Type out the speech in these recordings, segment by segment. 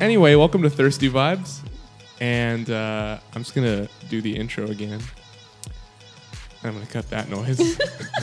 Anyway, welcome to Thirsty Vibes. And I'm just going to do the intro again. I'm going to cut that noise.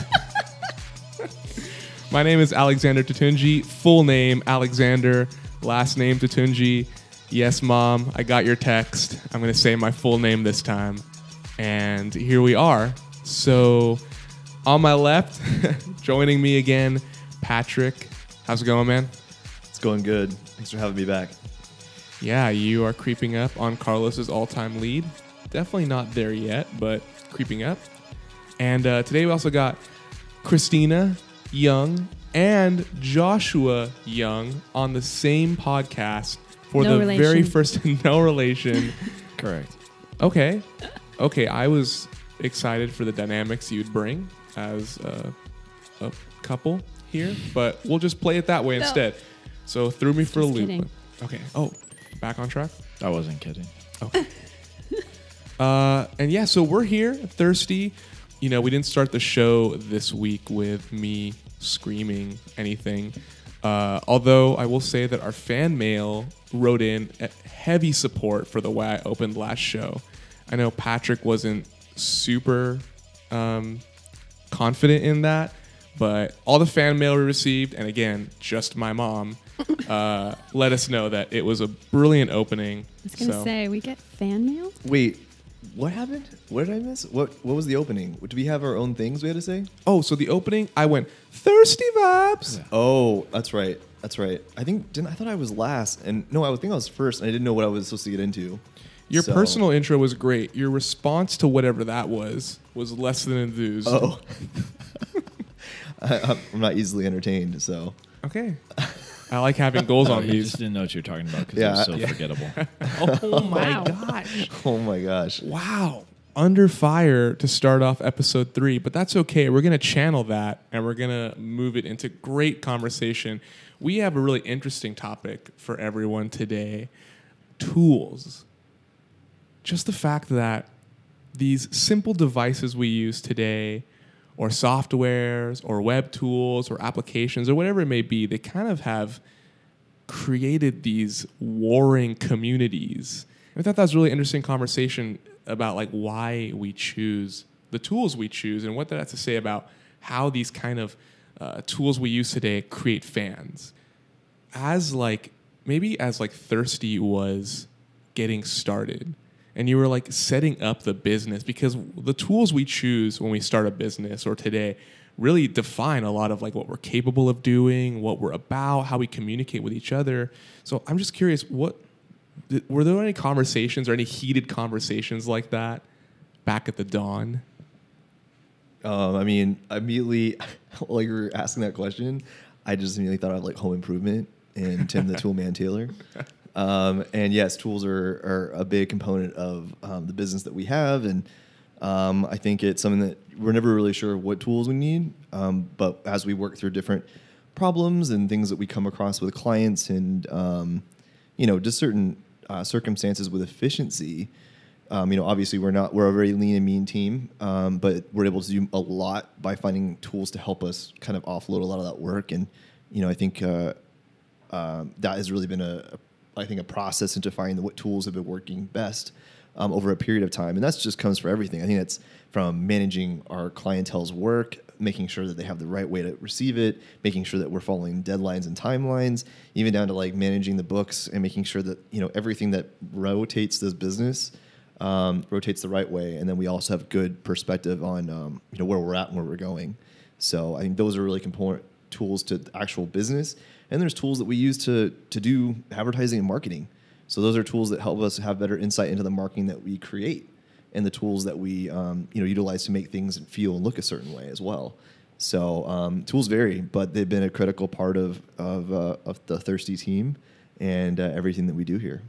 My name is Alexander Tatunji. Full name, Alexander. Last name, Tatunji. Yes, Mom, I got your text. I'm going to say my full name this time. And here we are. So on my left, joining me again, Patrick. How's it going, man? It's going good. Thanks for having me back. Yeah, you are creeping up on Carlos's all-time lead. Definitely not there yet, but creeping up. And today we also got Christina Young and Joshua Young on the same podcast for No the relation. very first no relation. Correct. Okay, I was excited for the dynamics you'd bring as a couple here, but we'll just play it that way instead. So threw me for a Just loop. kidding. Okay. Oh, back on track. I wasn't kidding. Okay. And yeah, so we're here, thirsty. You know, we didn't start the show this week with me screaming anything. Although I will say that our fan mail wrote in heavy support for the way I opened last show. I know Patrick wasn't super confident in that, but all the fan mail we received, and again, just my mom, let us know that it was a brilliant opening. I was going to say, we get fan mail? Wait, what happened? What did I miss? What was the opening? Do we have our own things we had to say? Oh, so the opening, I went, Thirsty Vibes. Yeah. Oh, that's right. That's right. I thought I was last. And no, I think I was first, and I didn't know what I was supposed to get into. Your So- personal intro was great. Your response to whatever that was less than enthused. Oh. I'm not easily entertained, so. Okay. I like having goals on You these. just didn't know what you were talking about because Yeah, it was so yeah. forgettable. Oh my Wow. gosh. Oh my gosh. Wow. Under fire to start off episode 3, but that's okay. We're going to channel that and we're going to move it into great conversation. We have a really interesting topic for everyone today. Tools. Just the fact that these simple devices we use today, or softwares, or web tools, or applications, or whatever it may be, they kind of have created these warring communities. I thought that was a really interesting conversation about like why we choose the tools we choose and what that has to say about how these kind of tools we use today create fans. As Thirsty was getting started, and you were like setting up the business, because the tools we choose when we start a business or today really define a lot of like what we're capable of doing, what we're about, how we communicate with each other. So I'm just curious, were there any conversations or any heated conversations like that back at the dawn? I mean, immediately, while you were asking that question, I just immediately thought of like Home Improvement and Tim the Toolman Taylor. And yes, tools are a big component of the business that we have. And I think it's something that we're never really sure what tools we need. But as we work through different problems and things that we come across with clients and, just certain circumstances with efficiency, obviously we're a very lean and mean team, but we're able to do a lot by finding tools to help us kind of offload a lot of that work. And, I think that has really been a process into finding what tools have been working best over a period of time. And that's just comes for everything. I think that's from managing our clientele's work, making sure that they have the right way to receive it, making sure that we're following deadlines and timelines, even down to like managing the books and making sure that, everything that rotates this business rotates the right way. And then we also have good perspective on, where we're at and where we're going. So I think those are really component tools to the actual business. And there's tools that we use to do advertising and marketing. So those are tools that help us have better insight into the marketing that we create and the tools that we utilize to make things feel and look a certain way as well. So tools vary, but they've been a critical part of the Thirsty team and everything that we do here.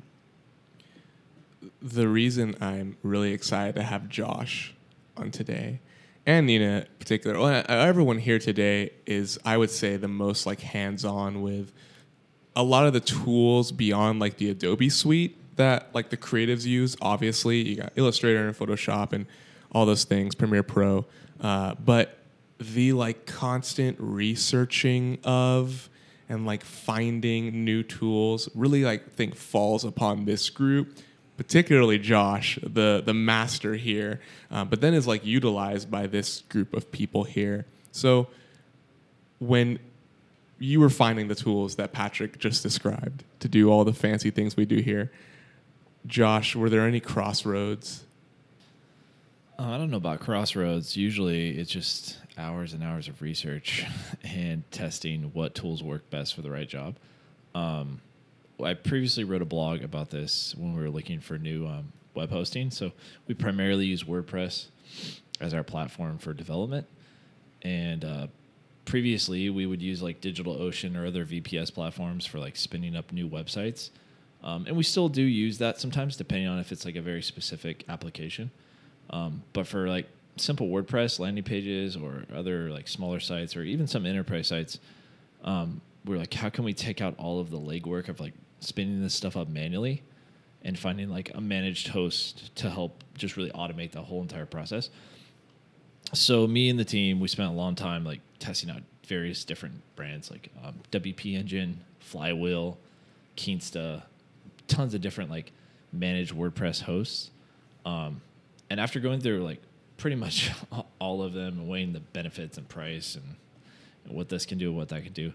The reason I'm really excited to have Josh on today, and Nina in particular, everyone here today is, I would say, the most like hands-on with a lot of the tools beyond like the Adobe suite that like the creatives use. Obviously, you got Illustrator and Photoshop and all those things, Premiere Pro, but the like constant researching of and like finding new tools really like think falls upon this group, particularly Josh, the master here, but then is like utilized by this group of people here. So when you were finding the tools that Patrick just described to do all the fancy things we do here, Josh, were there any crossroads? I don't know about crossroads. Usually it's just hours and hours of research and testing what tools work best for the right job. I previously wrote a blog about this when we were looking for new web hosting. So we primarily use WordPress as our platform for development. And previously we would use like DigitalOcean or other VPS platforms for like spinning up new websites. And we still do use that sometimes, depending on if it's like a very specific application. But for like simple WordPress landing pages or other like smaller sites or even some enterprise sites, we're like, how can we take out all of the legwork of like spinning this stuff up manually and finding like a managed host to help just really automate the whole entire process? So me and the team, we spent a long time like testing out various different brands like WP Engine, Flywheel, Kinsta, tons of different like managed WordPress hosts. And after going through like pretty much all of them and weighing the benefits and price and what this can do, what that can do,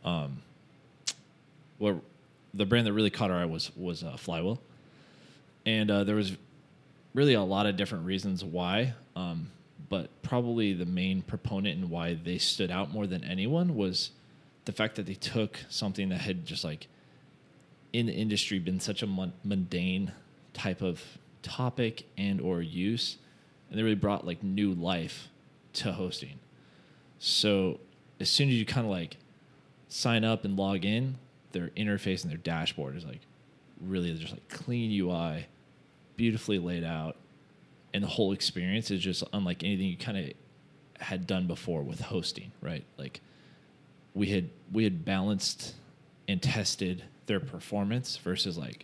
what the brand that really caught our eye was Flywheel. And there was really a lot of different reasons why, but probably the main proponent and why they stood out more than anyone was the fact that they took something that had just like in the industry been such a mundane type of topic and or use, and they really brought like new life to hosting. So as soon as you kind of like sign up and log in, their interface and their dashboard is like really just like clean UI, beautifully laid out, and the whole experience is just unlike anything you kind of had done before with hosting, right? Like we had balanced and tested their performance versus like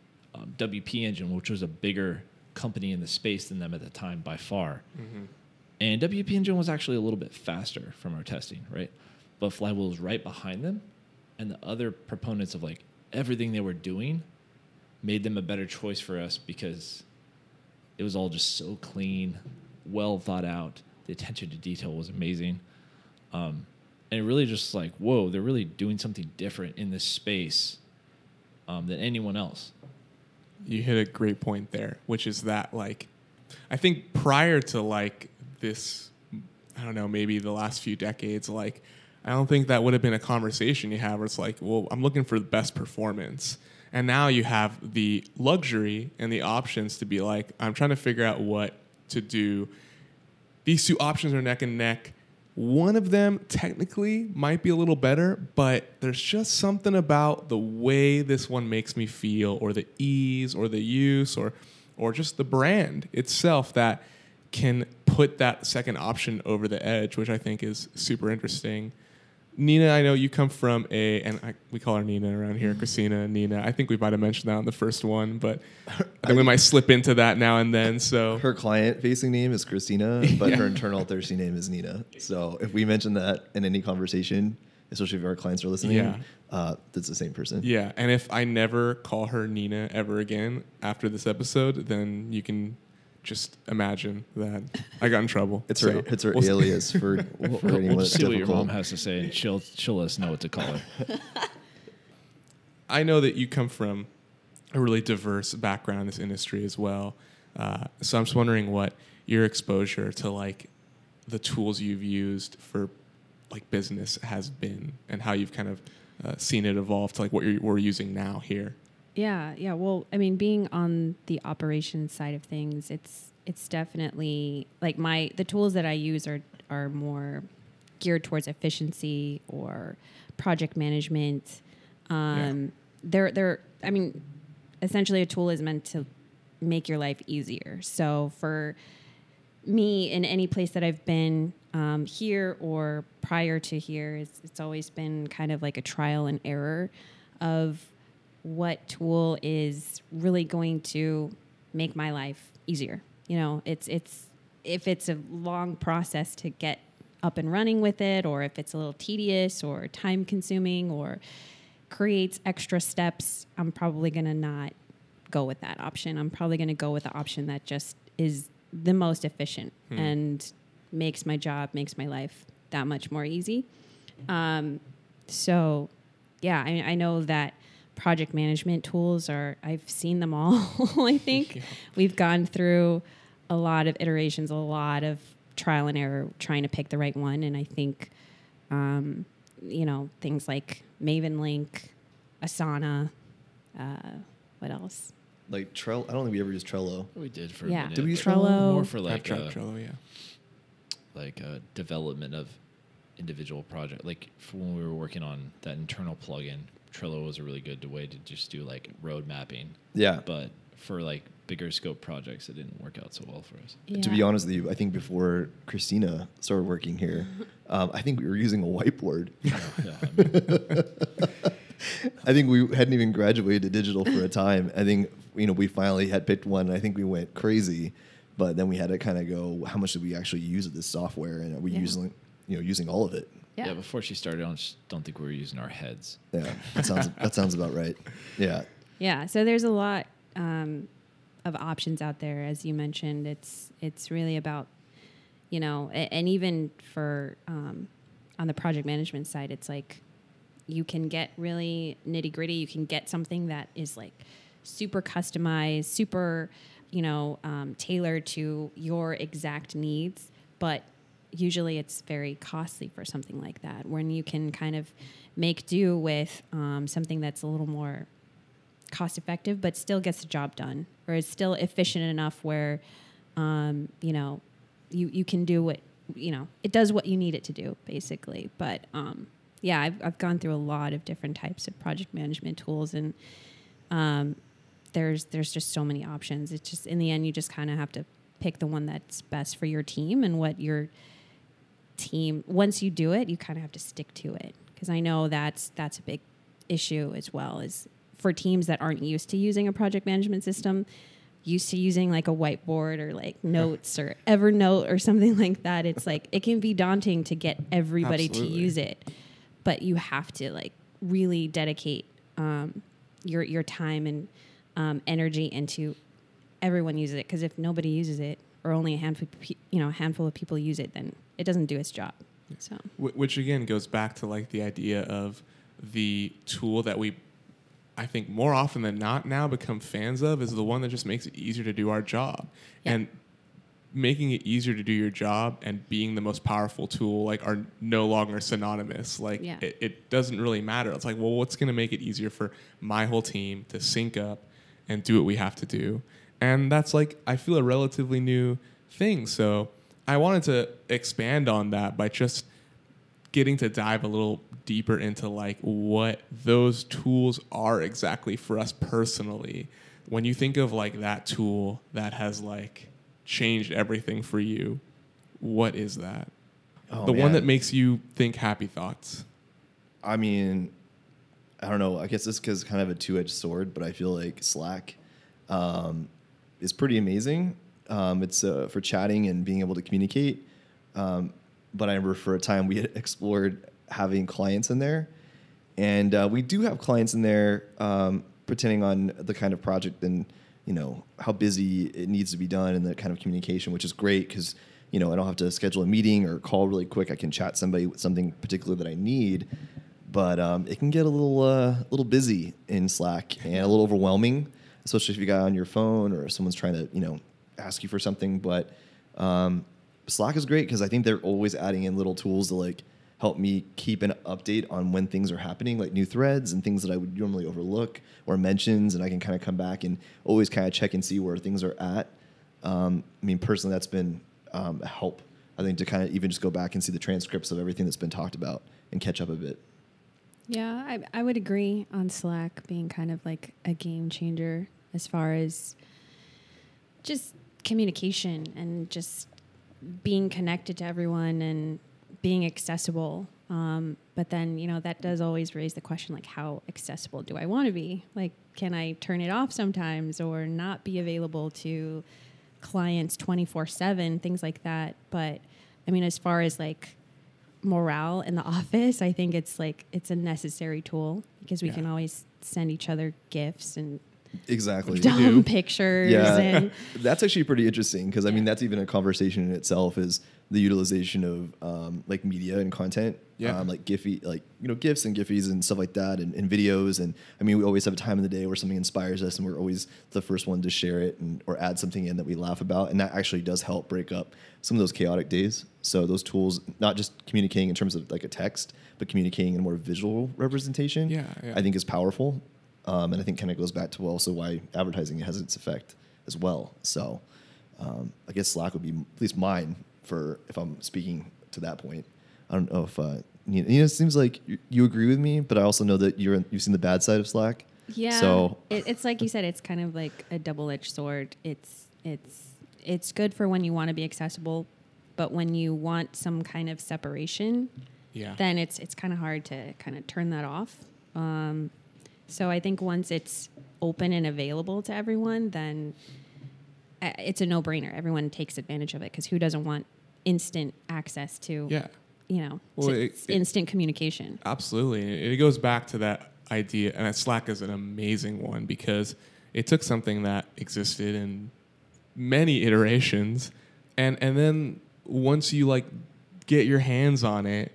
WP Engine, which was a bigger company in the space than them at the time by far. Mm-hmm. And WP Engine was actually a little bit faster from our testing, right? But Flywheel was right behind them. And the other proponents of like everything they were doing made them a better choice for us because it was all just so clean, well thought out. The attention to detail was amazing. And it really just like, whoa, they're really doing something different in this space than anyone else. You hit a great point there, which is that like, I think prior to like this, I don't know, maybe the last few decades, like, I don't think that would have been a conversation you have where it's like, well, I'm looking for the best performance. And now you have the luxury and the options to be like, I'm trying to figure out what to do. These two options are neck and neck. One of them technically might be a little better, but there's just something about the way this one makes me feel, or the ease, or the use, or just the brand itself that can put that second option over the edge, which I think is super interesting. Nina, I know you come from we call her Nina around here, Christina and Nina. I think we might have mentioned that on the first one, but I think we might slip into that now and then. So her client-facing name is Christina, but her internal thirsty name is Nina. So if we mention that in any conversation, especially if our clients are listening, that's the same person. Yeah, and if I never call her Nina ever again after this episode, then you can just imagine that I got in trouble. It's her alias for anyone we'll that's see difficult. what your mom has to say, and she'll let us know what to call her. I know that you come from a really diverse background in this industry as well. So I'm just wondering what your exposure to like the tools you've used for like business has been, and how you've kind of seen it evolve to like what we're using now here. Yeah. Well, I mean, being on the operations side of things, it's definitely like the tools that I use are more geared towards efficiency or project management. They're I mean, essentially a tool is meant to make your life easier. So for me, in any place that I've been, here or prior to here, it's always been kind of like a trial and error of what tool is really going to make my life easier. You know, it's if it's a long process to get up and running with it, or if it's a little tedious or time consuming or creates extra steps, I'm probably going to not go with that option. I'm probably going to go with the option that just is the most efficient and makes my job, makes my life that much more easy. So yeah, I know that project management tools I've seen them all. I think we've gone through a lot of iterations, a lot of trial and error trying to pick the right one. And I think, things like Maven Link, Asana, what else? Like Trello. I don't think we ever used Trello. We did for Yeah. a minute. Did we use Trello? More for I've like tried Trello, yeah. Development of individual project. Like for when we were working on that internal plugin, Trello was a really good way to just do like road mapping. Yeah. But for like bigger scope projects, it didn't work out so well for us. Yeah. To be honest with you, I think before Christina started working here, I think we were using a whiteboard. I think we hadn't even graduated to digital for a time. I think we finally had picked one. And I think we went crazy, but then we had to kind of go, how much did we actually use of this software, and are we using all of it? Yeah. Yeah, before she started, I don't think we were using our heads. Yeah, that sounds about right. Yeah. Yeah. So there's a lot of options out there, as you mentioned. It's really about, and even for on the project management side, it's like you can get really nitty gritty. You can get something that is like super customized, super, tailored to your exact needs, but usually it's very costly for something like that. When you can kind of make do with something that's a little more cost effective, but still gets the job done, or is still efficient enough where, you can do what, it does what you need it to do, basically. But yeah, I've gone through a lot of different types of project management tools, and there's just so many options. It's just, in the end, you just kind of have to pick the one that's best for your team and what your team, once you do it, you kind of have to stick to it. Because I know that's a big issue as well, is for teams that aren't used to using a project management system, used to using like a whiteboard or like Notes or Evernote or something like that. It's like, it can be daunting to get everybody to use it, but you have to like really dedicate your time and energy into everyone uses it. Because if nobody uses it, or only a handful of people use it, then it doesn't do its job. So, which again goes back to like the idea of the tool that we, I think more often than not now become fans of, is the one that just makes it easier to do our job. Yeah. And making it easier to do your job and being the most powerful tool like are no longer synonymous. Like it doesn't really matter. It's like, well, what's going to make it easier for my whole team to sync up and do what we have to do? And that's like, I feel, a relatively new thing. So I wanted to expand on that by just getting to dive a little deeper into like what those tools are exactly for us personally. When you think of like that tool that has like changed everything for you, what is that? Oh, the man. one that makes you think happy thoughts. I mean, I don't know. I guess this is kind of a two-edged sword, but I feel like Slack is pretty amazing. It's for chatting and being able to communicate. But I remember for a time we had explored having clients in there. And we do have clients in there pretending on the kind of project and, how busy it needs to be done and the kind of communication, which is great because, I don't have to schedule a meeting or call really quick. I can chat somebody with something particular that I need. But it can get a little busy in Slack and a little overwhelming, especially if you got on your phone or someone's trying to, ask you for something. But Slack is great because I think they're always adding in little tools to like help me keep an update on when things are happening, like new threads and things that I would normally overlook or mentions, and I can kind of come back and always kind of check and see where things are at. Personally, that's been a help, I think, to kind of even just go back and see the transcripts of everything that's been talked about and catch up a bit. yeah, I would agree on Slack being kind of like a game changer as far as just communication and just being connected to everyone and being accessible. But then, that does always raise the question, like, how accessible do I want to be? Like, can I turn it off sometimes or not be available to clients 24/7, things like that? But as far as like morale in the office, I think it's a necessary tool because we Yeah. can always send each other gifts and Exactly. dumb pictures. Yeah, And that's actually pretty interesting because I mean that's even a conversation in itself is the utilization of like media and content, Yeah. like Giphy, like GIFs and Giphies and stuff like that, and videos. And I mean we always have a time in the day where something inspires us, and we're always the first one to share it or add something in that we laugh about, and that actually does help break up some of those chaotic days. So those tools, not just communicating in terms of like a text, but communicating in more visual representation, Yeah, yeah. I think is powerful. And I think kind of goes back to also why advertising has its effect as well. So I guess Slack would be at least mine for if I'm speaking to that point. I don't know if it seems like you agree with me, but I also know that you've seen the bad side of Slack. yeah, So it's like you said, it's kind of like a double-edged sword. It's good for when you want to be accessible, but when you want some kind of separation, Yeah. then it's kind of hard to kind of turn that off. So I think once it's open and available to everyone, then it's a no-brainer. Everyone takes advantage of it because who doesn't want instant access to, Yeah. Well, to instant communication? Absolutely. It goes back to that idea, and Slack is an amazing one because it took something that existed in many iterations, and then once you like get your hands on it,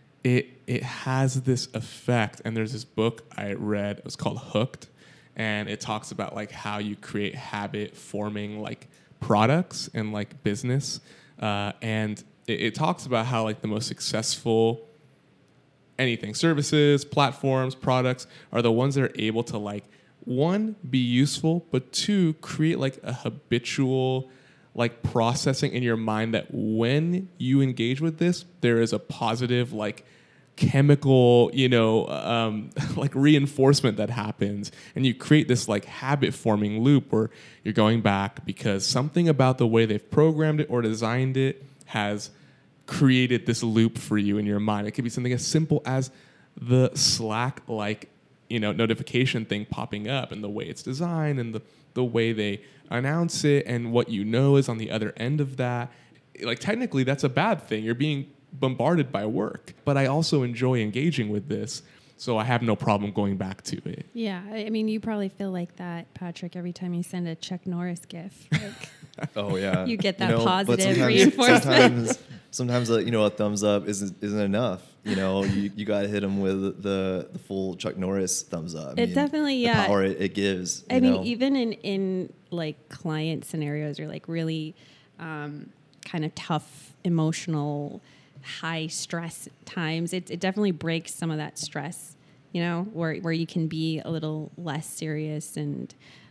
it has this effect. And there's this book I read, it was called Hooked, and it talks about like how you create habit forming like products and like business, and it talks about how like the most successful anything, services, platforms, products are the ones that are able to like, one, be useful, but two, create like a habitual like processing in your mind that when you engage with this, there is a positive like chemical, like reinforcement that happens, and you create this like habit forming loop where you're going back because something about the way they've programmed it or designed it has created this loop for you in your mind. It could be something as simple as the Slack like notification thing popping up, and the way it's designed, and the way they announce it, and what is on the other end of that. Like technically that's a bad thing. You're being bombarded by work, but I also enjoy engaging with this, so I have no problem going back to it. Yeah, I mean, you probably feel like that, Patrick, every time you send a Chuck Norris gif. Like, oh yeah, you get that but positive sometimes- reinforcement. Sometimes a thumbs up isn't enough. You got to hit them with the full Chuck Norris thumbs up. It definitely, yeah. The power it gives. I mean, even in like client scenarios or like really kind of tough, emotional, high stress times, it definitely breaks some of that stress, where you can be a little less serious and,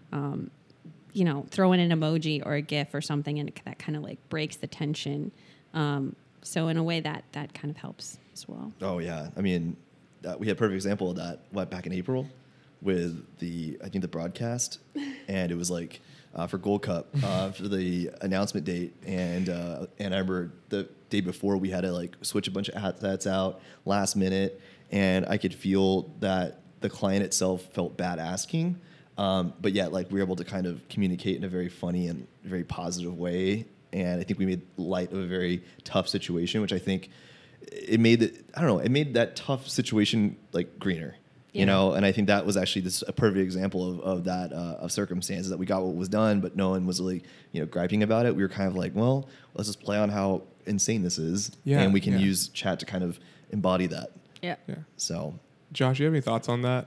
throw in an emoji or a GIF or something, and that kind of like breaks the tension. So in a way that kind of helps as well. Oh yeah, I mean, we had a perfect example of that back in April with the broadcast, and it was like for Gold Cup for the announcement date, and I remember the day before we had to like switch a bunch of assets out last minute, and I could feel that the client itself felt bad asking, but yet like we were able to kind of communicate in a very funny and very positive way. And I think we made light of a very tough situation, which I think it made that tough situation like greener, And I think that was actually a perfect example of that of circumstances that we got what was done, but no one was really griping about it. We were kind of like, well, let's just play on how insane this is, and we can use chat to kind of embody that. Yeah. So, Josh, you have any thoughts on that?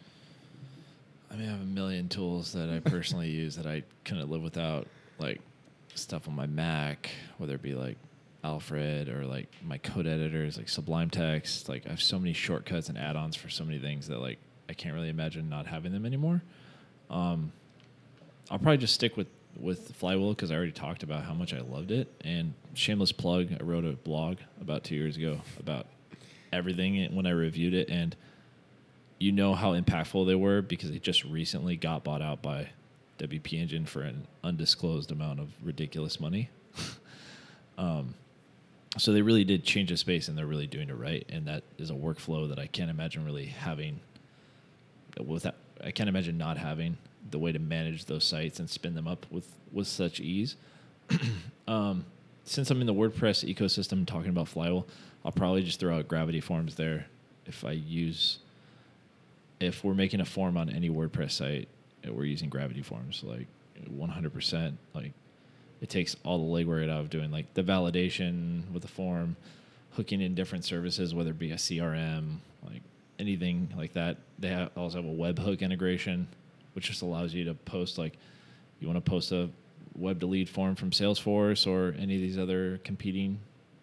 I mean, I have a million tools that I personally use that I couldn't live without, like stuff on my Mac, whether it be like Alfred or like my code editors, like Sublime Text. Like I have so many shortcuts and add-ons for so many things that like I can't really imagine not having them anymore. I'll probably just stick with Flywheel because I already talked about how much I loved it. And shameless plug, I wrote a blog about 2 years ago about everything when I reviewed it, and how impactful they were because they just recently got bought out by WP Engine for an undisclosed amount of ridiculous money. So they really did change the space, and they're really doing it right. And that is a workflow that I can't imagine really having I can't imagine not having the way to manage those sites and spin them up with such ease. So since I'm in the WordPress ecosystem talking about Flywheel, I'll probably just throw out Gravity Forms there. If we're making a form on any WordPress site, we're using Gravity Forms, like 100%. Like it takes all the legwork out of doing like the validation with the form, hooking in different services, whether it be a CRM, like anything like that. They also have a webhook integration, which just allows you to post, like you want to post a web to lead form from Salesforce or any of these other competing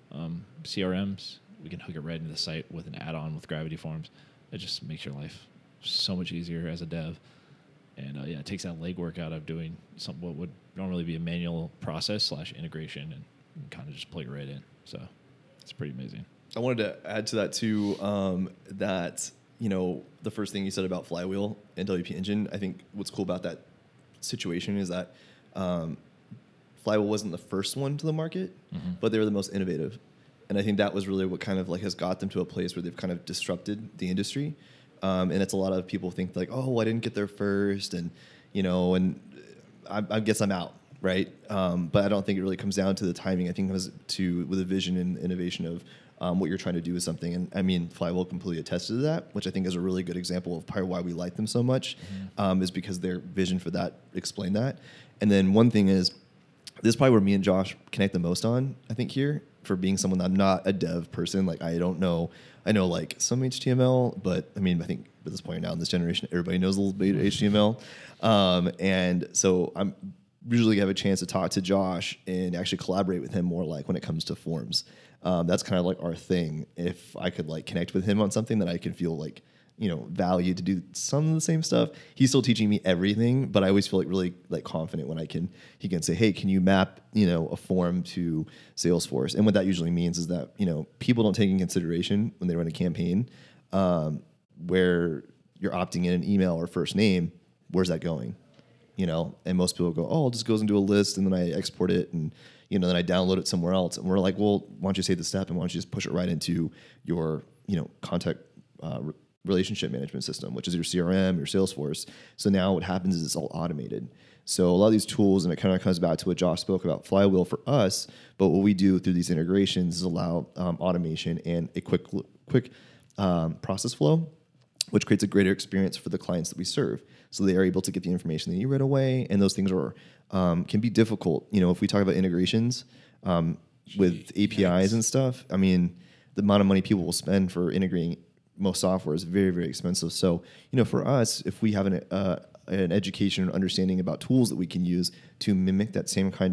CRMs. We can hook it right into the site with an add-on with Gravity Forms. It just makes your life so much easier as a dev. And it takes that legwork out of doing what would normally be a manual process / integration, and kind of just plug it right in. So it's pretty amazing. I wanted to add to that too, that, the first thing you said about Flywheel and WP Engine, I think what's cool about that situation is that Flywheel wasn't the first one to the market, but they were the most innovative. And I think that was really what kind of like has got them to a place where they've kind of disrupted the industry. And it's a lot of people think like, oh, I didn't get there first. And, and I guess I'm out. Right. But I don't think it really comes down to the timing. I think it comes with a vision and innovation of what you're trying to do with something. And I mean, Flywheel completely attested to that, which I think is a really good example of probably why we like them so much, is because their vision for that explained that. And then one thing is, this is probably where me and Josh connect the most on, I think, here, for being someone that I'm not a dev person. Like, I know like some HTML, but I mean, I think at this point now in this generation, everybody knows a little bit of HTML. And so I'm usually have a chance to talk to Josh and actually collaborate with him more, like when it comes to forms. That's kind of like our thing. If I could like connect with him on something that I can feel like, valued to do some of the same stuff. He's still teaching me everything, but I always feel like really like confident when he can say, hey, can you map, a form to Salesforce? And what that usually means is that, people don't take in consideration when they run a campaign, where you're opting in an email or first name, where's that going? And most people go, oh, it just goes into a list and then I export it and, then I download it somewhere else. And we're like, well, why don't you save the step and why don't you just push it right into your, contact relationship management system, which is your CRM, your Salesforce. So now what happens is it's all automated. So a lot of these tools, and it kind of comes back to what Josh spoke about, Flywheel for us, but what we do through these integrations is allow automation and a quick process flow, which creates a greater experience for the clients that we serve. So they are able to get the information they need right away, and those things are can be difficult. If we talk about integrations with APIs and stuff, I mean, the amount of money people will spend for integrating most software is very, very expensive. So, for us, if we have an education and understanding about tools that we can use to mimic that same kind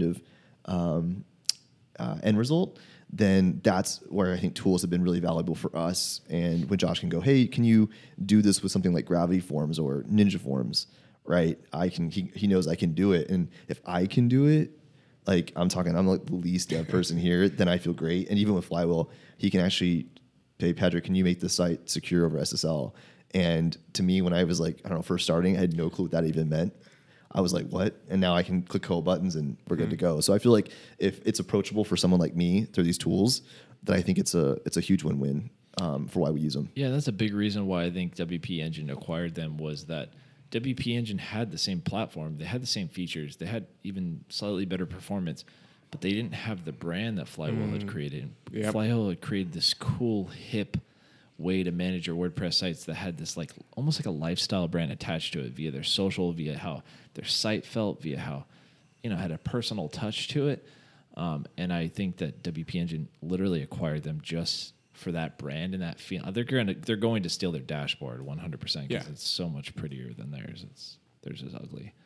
of end result, then that's where I think tools have been really valuable for us. And when Josh can go, hey, can you do this with something like Gravity Forms or Ninja Forms, right? He knows I can do it. And if I can do it, like I'm like the least dev person here, then I feel great. And even with Flywheel, he can actually, hey, Patrick, can you make this site secure over SSL? And to me, when I was like, I don't know, first starting, I had no clue what that even meant. I was like, what? And now I can click a couple buttons and we're good to go. So I feel like if it's approachable for someone like me through these tools, then I think it's a huge win-win for why we use them. Yeah, that's a big reason why I think WP Engine acquired them, was that WP Engine had the same platform. They had the same features. They had even slightly better performance, but they didn't have the brand that Flywheel had created. Yep. Flywheel had created this cool, hip way to manage your WordPress sites that had this like almost like a lifestyle brand attached to it via their social, via how their site felt, via how had a personal touch to it. And I think that WP Engine literally acquired them just for that brand and that feel. They're going to steal their dashboard 100% because it's so much prettier than theirs. Theirs is ugly,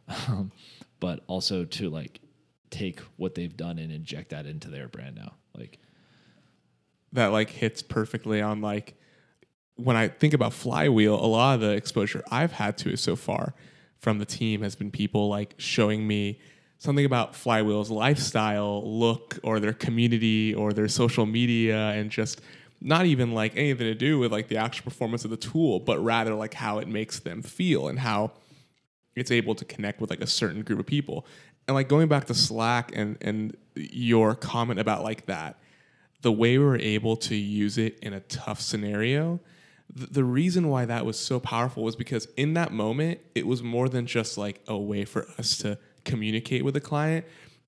but also to like take what they've done and inject that into their brand now, like. That like hits perfectly on like when I think about Flywheel, a lot of the exposure I've had to it so far from the team has been people like showing me something about Flywheel's lifestyle, look, or their community or their social media, and just not even like anything to do with like the actual performance of the tool, but rather like how it makes them feel and how it's able to connect with like a certain group of people. And like going back to Slack and your comment about like that, the way we were able to use it in a tough scenario, the reason why that was so powerful was because in that moment, it was more than just like a way for us to communicate with the client.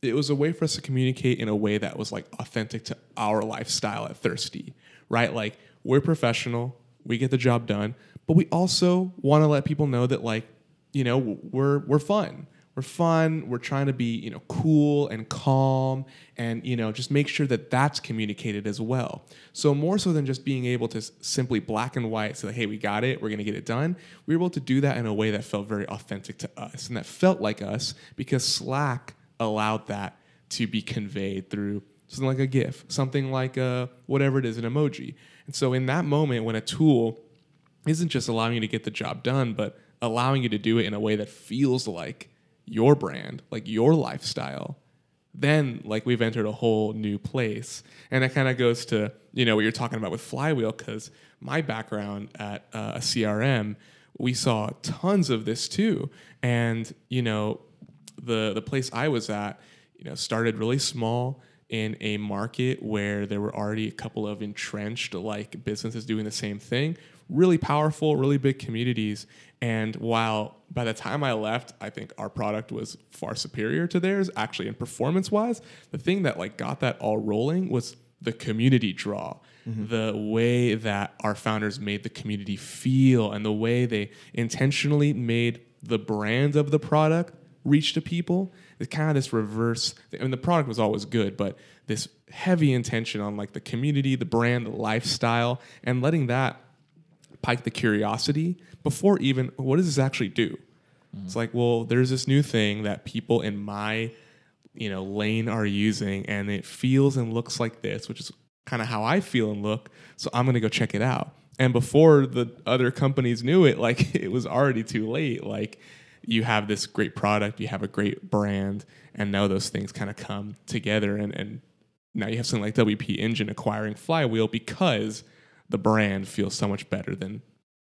it was a way for us to communicate in a way that was like authentic to our lifestyle at Thirsty, right? Like we're professional, we get the job done, but we also want to let people know that like, you know, we're fun. We're fun. We're trying to be, you know, cool and calm and, you know, just make sure that that's communicated as well. So more so than just being able to simply black and white say, hey, we got it, we're going to get it done. We were able to do that in a way that felt very authentic to us and that felt like us because Slack allowed that to be conveyed through something like a GIF, something like whatever it is, an emoji. And so in that moment when a tool isn't just allowing you to get the job done, but allowing you to do it in a way that feels like your brand, like your lifestyle, then like we've entered a whole new place. And that kind of goes to, you know, what you're talking about with Flywheel, because my background at a CRM, we saw tons of this too. And, you know, the place I was at, you know, started really small in a market where there were already a couple of entrenched like businesses doing the same thing, really powerful, really big communities. And while by the time I left, I think our product was far superior to theirs, actually in performance wise, the thing that like got that all rolling was the community draw, the way that our founders made the community feel and the way they intentionally made the brand of the product reach to people. It's kind of this reverse. I mean, the product was always good, but this heavy intention on like the community, the brand, the lifestyle, and letting that pike the curiosity before even what does this actually do? It's like, well, there's this new thing that people in my, you know, lane are using, and it feels and looks like this, which is kind of how I feel and look. So I'm going to go check it out. And before the other companies knew it, like it was already too late. Like you have this great product, you have a great brand, and now those things kind of come together. And now you have something like WP Engine acquiring Flywheel because the brand feels so much better than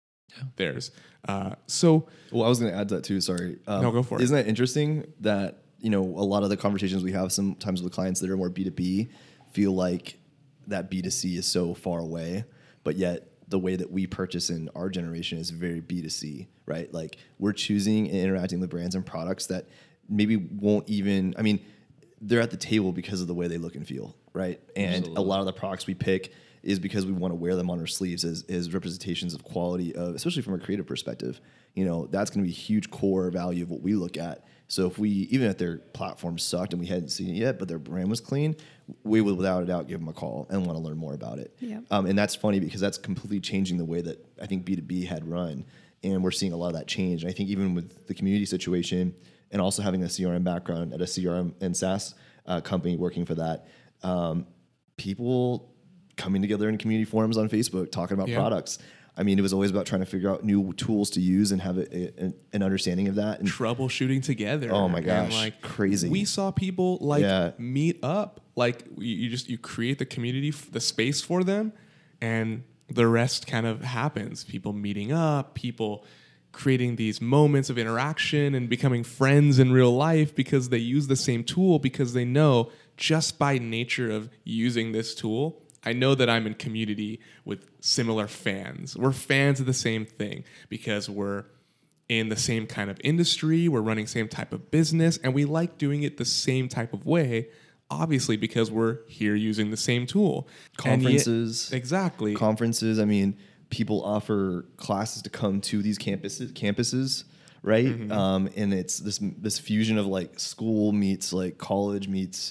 theirs. Well, I was going to add to that too. Sorry. No, go for it. Isn't that interesting that, you know, a lot of the conversations we have sometimes with clients that are more B2B feel like that B2C is so far away, but yet the way that we purchase in our generation is very B2C, right? Like we're choosing and interacting with brands and products that maybe won't even, I mean, they're at the table because of the way they look and feel, right? And Absolutely. a lot of the products we pick is because we want to wear them on our sleeves as representations of quality, especially from a creative perspective. You know, that's going to be a huge core value of what we look at. So if we, even if their platform sucked and we hadn't seen it yet, but their brand was clean, we would without a doubt give them a call and want to learn more about it. Yep. And that's funny because that's completely changing the way that I think B2B had run. And we're seeing a lot of that change. And I think even with the community situation and also having a CRM background at a CRM and SaaS company working for that, people coming together in community forums on Facebook talking about products. I mean, it was always about trying to figure out new tools to use and have an understanding of that. And troubleshooting together. Oh my gosh, and like crazy. We saw people like meet up. Like you create the community, the space for them, and the rest kind of happens. People meeting up, people creating these moments of interaction and becoming friends in real life because they use the same tool, because they know just by nature of using this tool, I know that I'm in community with similar fans. We're fans of the same thing because we're in the same kind of industry, we're running same type of business, and we like doing it the same type of way, obviously because we're here using the same tool. Conferences. Exactly. Conferences. I mean, people offer classes to come to these campuses, right? Mm-hmm. And it's this fusion of like school meets like college meets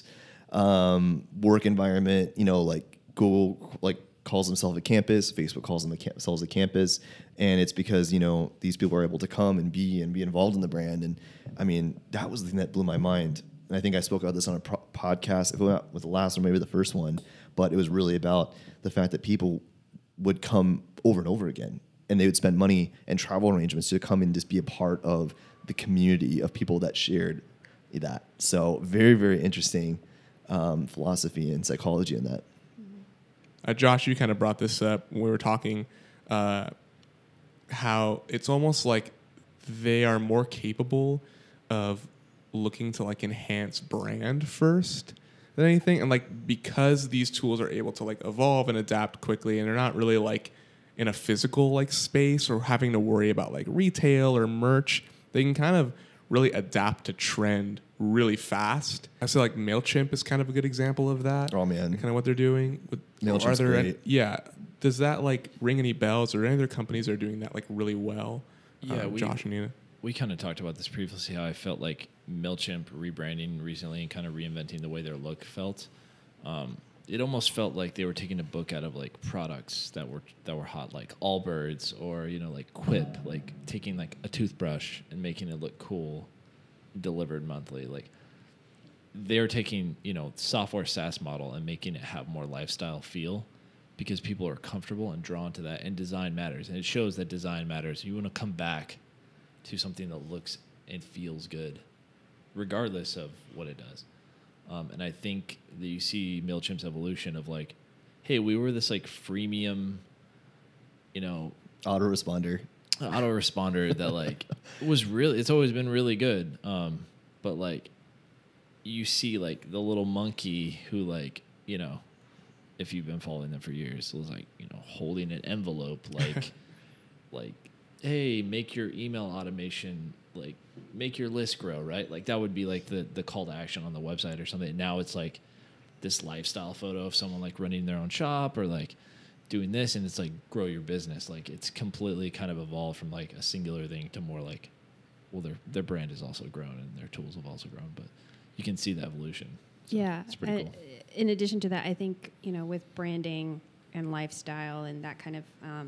work environment, you know, like Google like calls themselves a campus, Facebook calls themselves a campus, and it's because, you know, these people are able to come and be involved in the brand. And I mean, that was the thing that blew my mind. And I think I spoke about this on a podcast, if it went with the last or maybe the first one, but it was really about the fact that people would come over and over again, and they would spend money and travel arrangements to come and just be a part of the community of people that shared that. So very, very interesting philosophy and psychology in that. Josh, you kind of brought this up when we were talking, how it's almost like they are more capable of looking to like enhance brand first than anything. And like, because these tools are able to like evolve and adapt quickly, and they're not really like in a physical like space or having to worry about like retail or merch, they can kind of really adapt to trend really fast. I feel like MailChimp is kind of a good example of that. Oh, man. Kind of what they're doing. MailChimp's great. Yeah. Does that like ring any bells, or any other companies that are doing that like really well? Yeah, Josh and Nina. We kind of talked about this previously, how I felt like MailChimp rebranding recently and kind of reinventing the way their look felt. It almost felt like they were taking a book out of like products that were hot, like Allbirds, or like Quip, like taking like a toothbrush and making it look cool, delivered monthly. Like they're taking software SaaS model and making it have more lifestyle feel, because people are comfortable and drawn to that, and design matters, and it shows that design matters. You want to come back to something that looks and feels good, regardless of what it does. And I think that you see MailChimp's evolution of like, hey, we were this like freemium, Autoresponder that like it's always been really good. But like you see like the little monkey who like, if you've been following them for years, was like, holding an envelope like like, hey, make your email automation, like make your list grow, right? Like that would be like the call to action on the website or something. Now it's like this lifestyle photo of someone like running their own shop or like doing this, and it's like grow your business. Like it's completely kind of evolved from like a singular thing to more like, well, their brand has also grown and their tools have also grown, but you can see the evolution. So yeah, it's pretty cool. In addition to that, I think with branding and lifestyle and that kind of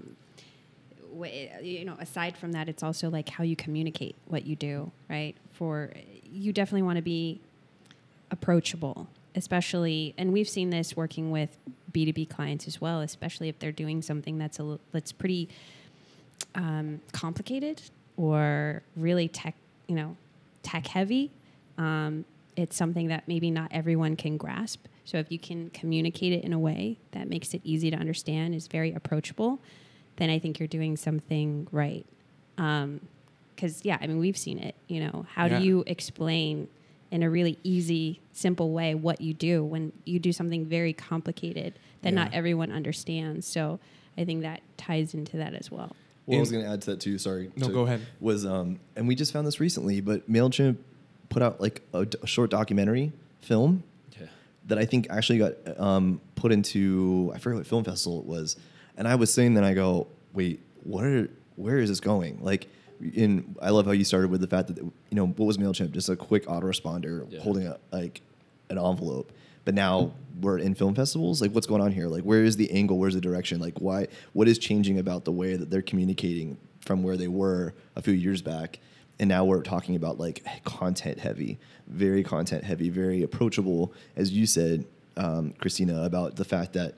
aside from that, it's also like how you communicate what you do, right? You definitely want to be approachable, especially, and we've seen this working with B2B clients as well, especially if they're doing something that's pretty complicated or really tech heavy. It's something that maybe not everyone can grasp. So if you can communicate it in a way that makes it easy to understand, is very approachable, then I think you're doing something right. Because, we've seen it. How do you explain in a really easy, simple way what you do when you do something very complicated that not everyone understands? So I think that ties into that as well. Well, I was going to add to that too. Sorry. No, go ahead. Was and we just found this recently, but MailChimp put out like a short documentary film that I think actually got put into, I forget what film festival it was. And I was saying, then I go, wait, where is this going? Like, I love how you started with the fact that, what was MailChimp? Just a quick autoresponder holding an envelope. But now we're in film festivals. Like, what's going on here? Like, where is the angle? Where's the direction? Like, what is changing about the way that they're communicating from where they were a few years back? And now we're talking about like content heavy, very approachable, as you said, Christina, about the fact that,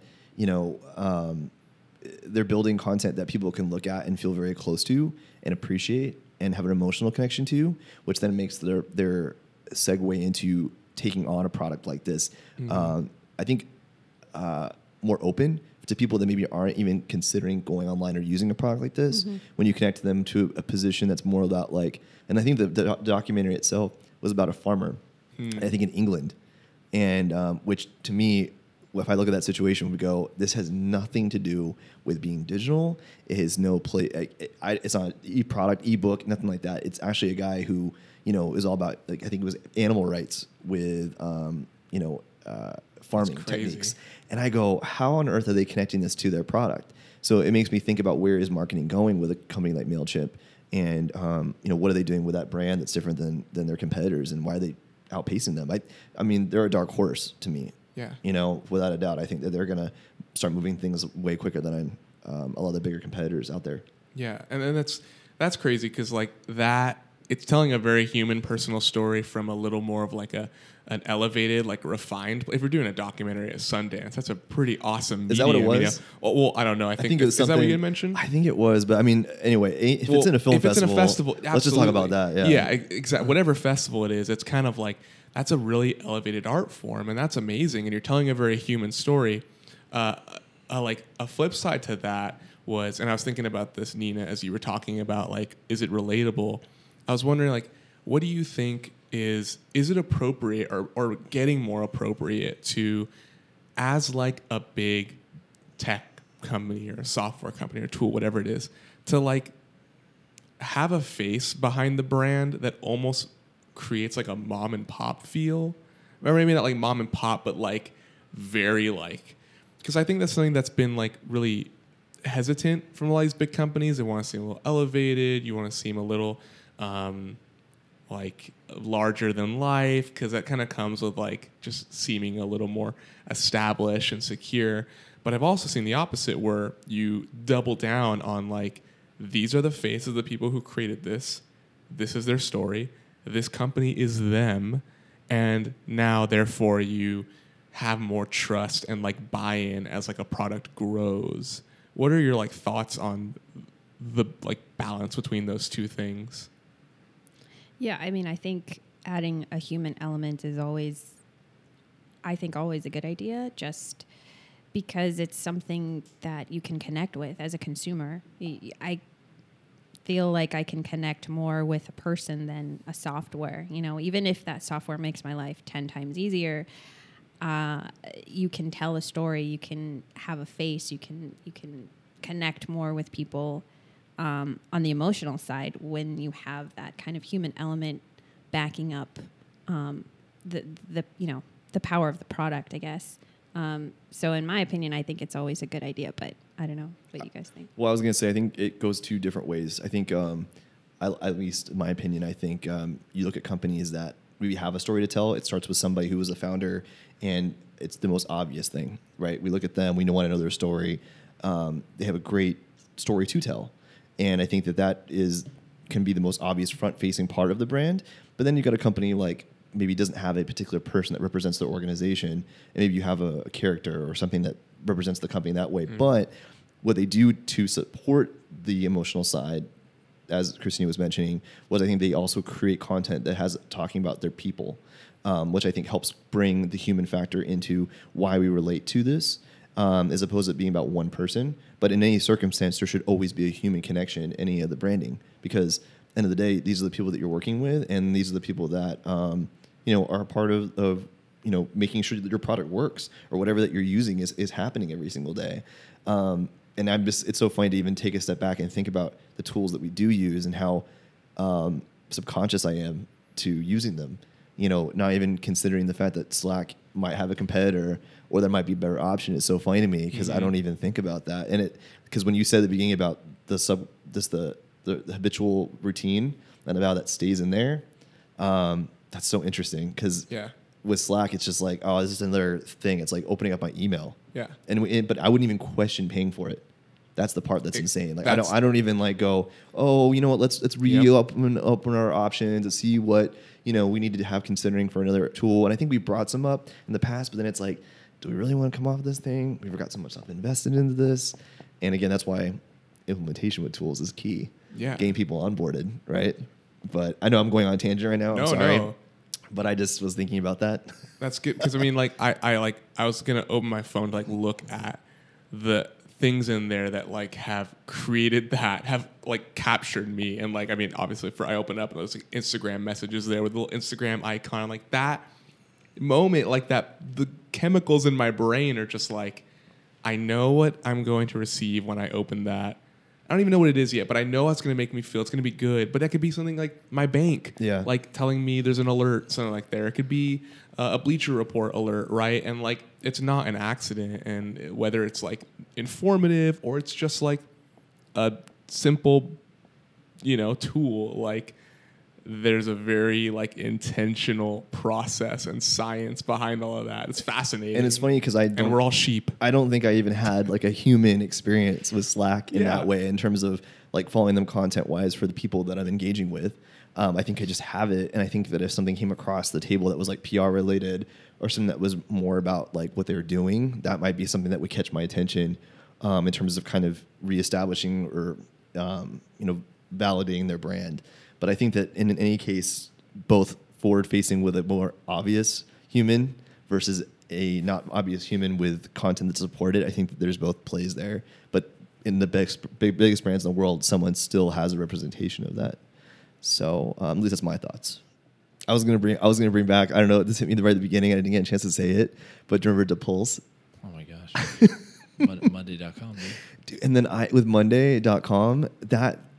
they're building content that people can look at and feel very close to and appreciate and have an emotional connection to, which then makes their segue into taking on a product like this. I think more open to people that maybe aren't even considering going online or using a product like this. When you connect them to a position that's more about like, and I think the documentary itself was about a farmer, I think in England, and which to me, if I look at that situation, we go, this has nothing to do with being digital. It has no play. It's not e-product, e-book, nothing like that. It's actually a guy who, is all about, like, I think it was animal rights with, farming techniques. And I go, how on earth are they connecting this to their product? So it makes me think about where is marketing going with a company like MailChimp, and what are they doing with that brand that's different than their competitors, and why are they outpacing them? I mean, they're a dark horse to me. Yeah. Without a doubt, I think that they're going to start moving things way quicker than a lot of the bigger competitors out there. Yeah, and then that's crazy because like that, it's telling a very human, personal story from a little more of like an elevated, like refined. If we're doing a documentary at Sundance, that's a pretty awesome. Is that what it was? Well, I don't know. I think it was is that what you mentioned? I think it was, but I mean, anyway, if it's in a film festival, let's just talk about that. Yeah, exactly. Whatever festival it is, it's kind of like that's a really elevated art form, and that's amazing. And you're telling a very human story. Like a flip side to that was, and I was thinking about this, Nina, as you were talking about, like, is it relatable? I was wondering, like, what do you think is it appropriate or getting more appropriate to, as like a big tech company or a software company or tool, whatever it is, to like have a face behind the brand that almost creates like a mom and pop feel. Remember, maybe not like mom and pop, but like very like, because I think that's something that's been like really hesitant from a lot of these big companies. They want to seem a little elevated. You want to seem a little like larger than life, because that kind of comes with like just seeming a little more established and secure. But I've also seen the opposite, where you double down on like, these are the faces of the people who created this. This is their story. This company is them. And now, therefore, you have more trust and like buy-in as like a product grows. What are your like thoughts on the like balance between those two things? Yeah, I mean, I think adding a human element is always a good idea, just because it's something that you can connect with as a consumer. I feel like I can connect more with a person than a software. You know, even if that software makes my life 10 times easier, you can tell a story, you can have a face, you can connect more with people on the emotional side when you have that kind of human element backing up the power of the product, I guess. So in my opinion, I think it's always a good idea, but I don't know what you guys think. Well, I was going to say, I think it goes two different ways. I think, at least in my opinion, I think you look at companies that we have a story to tell. It starts with somebody who was a founder, and it's the most obvious thing, right? We look at them, we want to know their story. They have a great story to tell. And I think that can be the most obvious front-facing part of the brand. But then you've got a company like maybe doesn't have a particular person that represents the organization, and maybe you have a character or something that represents the company that way. But what they do to support the emotional side, as Christina was mentioning, was I think they also create content that has talking about their people, which I think helps bring the human factor into why we relate to this, as opposed to it being about one person. But in any circumstance, there should always be a human connection in any of the branding, because at the end of the day, these are the people that you're working with, and these are the people that are a part of making sure that your product works, or whatever that you're using is happening every single day. And it's so funny to even take a step back and think about the tools that we do use and how subconscious I am to using them. Not even considering the fact that Slack might have a competitor or there might be a better option. It's so funny to me because I don't even think about that. And because when you said at the beginning about the habitual routine and about that stays in there, that's so interesting because with Slack, it's just like, oh, this is another thing. It's like opening up my email. Yeah. But I wouldn't even question paying for it. That's the part that's insane. Like I don't even like go, oh, you know what? Let's open our options to see what we need to have considering for another tool. And I think we brought some up in the past, but then it's like, do we really want to come off of this thing? We've got so much stuff invested into this. And again, that's why implementation with tools is key. Yeah. Getting people onboarded, right? But I know I'm going on a tangent right now. I'm sorry. No. But I just was thinking about that. That's good because I mean, like I was gonna open my phone to like look at the things in there that like have created that, have like captured me, and like I mean, obviously, I open up and there's like Instagram messages there with a little Instagram icon, like that moment, like that, the chemicals in my brain are just like, I know what I'm going to receive when I open that. I don't even know what it is yet, but I know it's going to make me feel it's going to be good. But that could be something like my bank, like telling me there's an alert, something like there. It could be a Bleacher Report alert, right? And like it's not an accident. And whether it's like informative or it's just like a simple, tool, like there's a very like intentional process and science behind all of that. It's fascinating. And it's funny because we're all sheep. I don't think I even had like a human experience with Slack in that way in terms of like following them content wise for the people that I'm engaging with. I think I just have it. And I think that if something came across the table that was like PR related or something that was more about like what they're doing, that might be something that would catch my attention in terms of kind of reestablishing or, validating their brand. But I think that in any case, both forward-facing with a more obvious human versus a not obvious human with content that's supported, I think that there's both plays there. But in the biggest brands in the world, someone still has a representation of that. So at least that's my thoughts. I was gonna bring back. I don't know. This hit me right at the beginning. I didn't get a chance to say it, but remember to Pulse. Oh my gosh, Monday.com. Dude, and then with Monday.com, that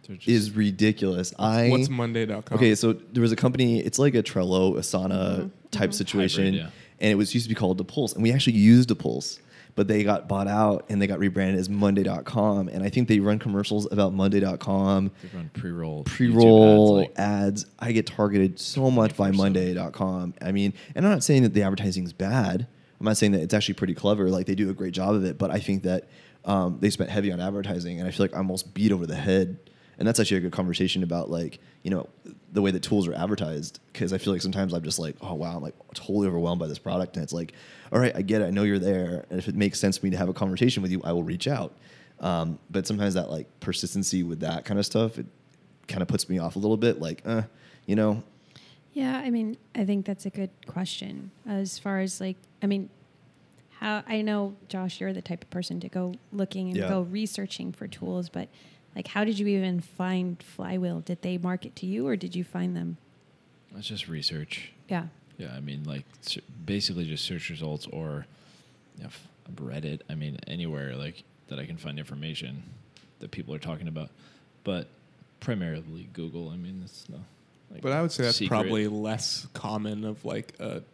They're just- is ridiculous. What's Monday.com? Okay, so there was a company, it's like a Trello, Asana type situation. Hybrid, yeah. And it was used to be called Depulse. And we actually used Depulse, but they got bought out and they got rebranded as Monday.com. And I think they run commercials about Monday.com, They run pre-roll pre-roll YouTube ads, ads. I get targeted so much by 24/7. Monday.com. I mean, and I'm not saying that the advertising is bad. I'm not saying that it's actually pretty clever. Like they do a great job of it, but I think that they spent heavy on advertising, and I feel like I'm almost beat over the head. And that's actually a good conversation about like, you know, the way that tools are advertised. Because I feel like sometimes I'm just like, oh wow, I'm like totally overwhelmed by this product. And it's like, all right, I get it. I know you're there. And if it makes sense for me to have a conversation with you, I will reach out. But sometimes that like persistency with that kind of stuff, it kind of puts me off a little bit. Like, you know. Yeah, I mean, I think that's a good question. As far as like, I mean, how I know, Josh, you're the type of person to go looking and Yeah. go researching for tools, but like, how did you even find Flywheel? Did they market to you, or did you find them? That's just research. Yeah. Yeah, I mean, like basically just search results or Reddit. I mean, anywhere like that I can find information that people are talking about, but primarily Google. I mean, it's no. Like, But I would say that's secret. probably less common of like a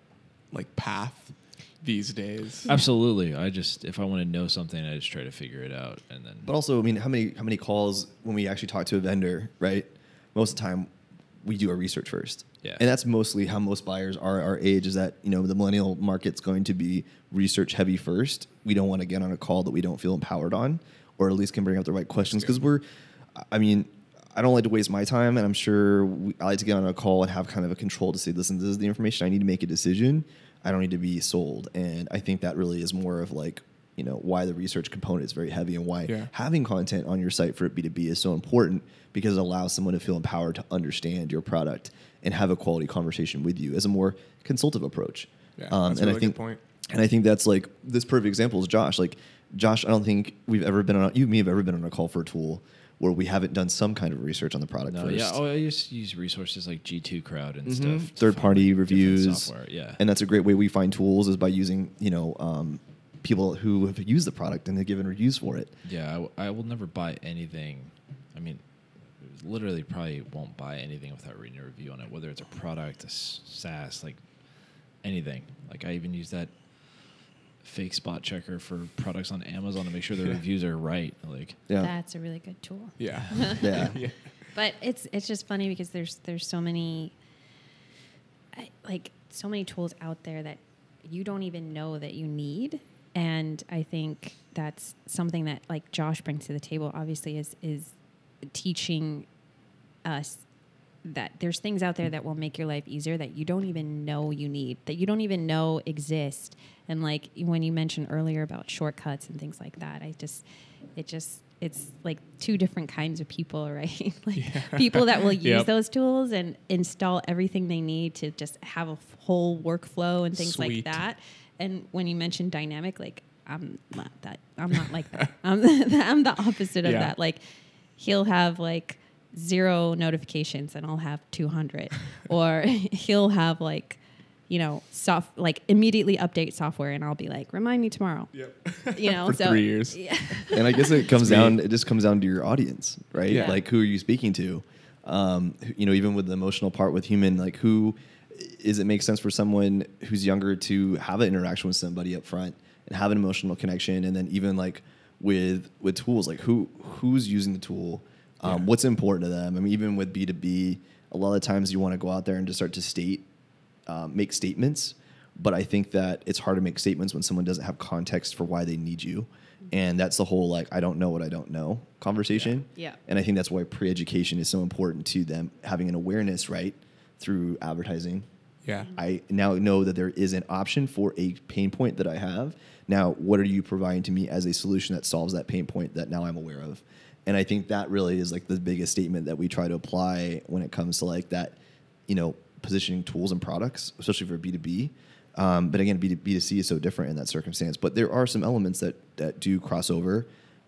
path these days. Absolutely. I just if I want to know something, I just try to figure it out, and then. But also, I mean, how many calls when we actually talk to a vendor, right? Most of the time, we do our research first. Yeah. And that's mostly how most buyers are our age, is that, you know, the millennial market's going to be research heavy first. We don't want to get on a call that we don't feel empowered on, or at least can bring up the right questions. Because I mean, I don't like to waste my time, and I'm sure I like to get on a call and have kind of a control to say, listen, this is the information. I need to make a decision. I don't need to be sold. And I think that really is more of like, you know, why the research component is very heavy, and why having content on your site for B2B is so important, because it allows someone to feel empowered to understand your product and have a quality conversation with you as a more consultative approach. Yeah, that's a really good point. And I think that's like this perfect example is Josh. Like Josh, I don't think we've ever been on, you and me have ever been on a call for a tool where we haven't done some kind of research on the product No, first. yeah. Oh, I used to use resources like G2 Crowd and stuff. to Third-party find, like, different reviews. software. Yeah. And that's a great way we find tools, is by using, you know, people who have used the product and have given reviews for it. Yeah, I will never buy anything. I mean, literally probably won't buy anything without reading a review on it, whether it's a product, a SaaS, like anything. Like I even use that fake spot checker for products on Amazon to make sure the reviews are right. Like, Yeah. That's a really good tool. Yeah. Yeah. Yeah. But it's just funny because there's so many so many tools out there that you don't even know that you need. And I think that's something that like Josh brings to the table, obviously, is teaching us that there's things out there that will make your life easier that you don't even know you need, that you don't even know exist. And like when you mentioned earlier about shortcuts and things like that, it's like two different kinds of people, right? Like people that will use those tools and install everything they need to just have a whole workflow and things like that. And when you mentioned dynamic, like I'm not like that. I'm the opposite of that. Like he'll have like 0 notifications and I'll have 200, or he'll have like, you know, like immediately update software and I'll be like, remind me tomorrow. Yep. You know, For so 3 years. Yeah. And I guess it just comes down to your audience, right? Yeah. Like who are you speaking to? You know, even with the emotional part with human, like who is it make sense for someone who's younger to have an interaction with somebody up front and have an emotional connection, and then even like with tools, like who's using the tool, what's important to them. I mean, even with B2B, a lot of times you want to go out there and just start to make statements, but I think that it's hard to make statements when someone doesn't have context for why they need you. And that's the whole, like, I don't know what I don't know conversation. Yeah. And I think that's why pre-education is so important to them, having an awareness, right, through advertising. Yeah. I now know that there is an option for a pain point that I have. Now, what are you providing to me as a solution that solves that pain point that now I'm aware of? And I think that really is like the biggest statement that we try to apply when it comes to like that, you know, positioning tools and products, especially for B2B. But again, B2C is so different in that circumstance. But there are some elements that do cross over.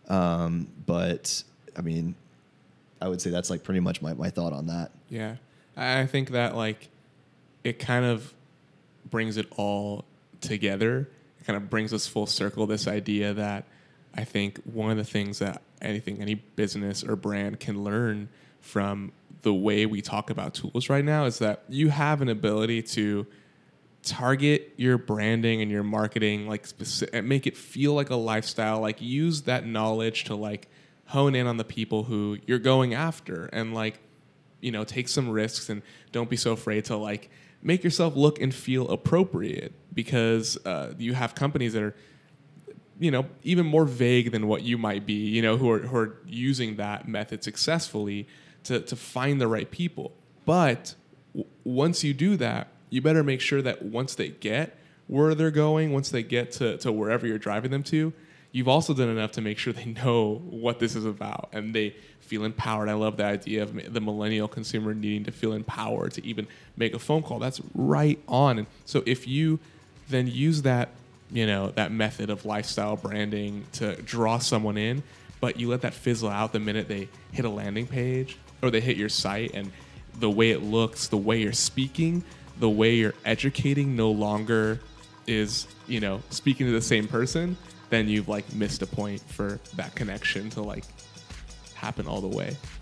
But I mean, I would say that's like pretty much my thought on that. Yeah. I think that like it kind of brings it all together. It kind of brings us full circle, this idea that I think one of the things that any business or brand can learn from the way we talk about tools right now is that you have an ability to target your branding and your marketing, like and make it feel like a lifestyle, like use that knowledge to like hone in on the people who you're going after, and like, you know, take some risks and don't be so afraid to like make yourself look and feel appropriate, because you have companies that are, you know, even more vague than what you might be, you know, who are using that method successfully to find the right people. But once you do that, you better make sure that once they get where they're going, once they get to wherever you're driving them to, you've also done enough to make sure they know what this is about and they feel empowered. I love the idea of the millennial consumer needing to feel empowered to even make a phone call. That's right on. And so if you then use that, you know, that method of lifestyle branding to draw someone in, but you let that fizzle out the minute they hit a landing page or they hit your site, and the way it looks, the way you're speaking, the way you're educating no longer is, you know, speaking to the same person, then you've like missed a point for that connection to like happen all the way.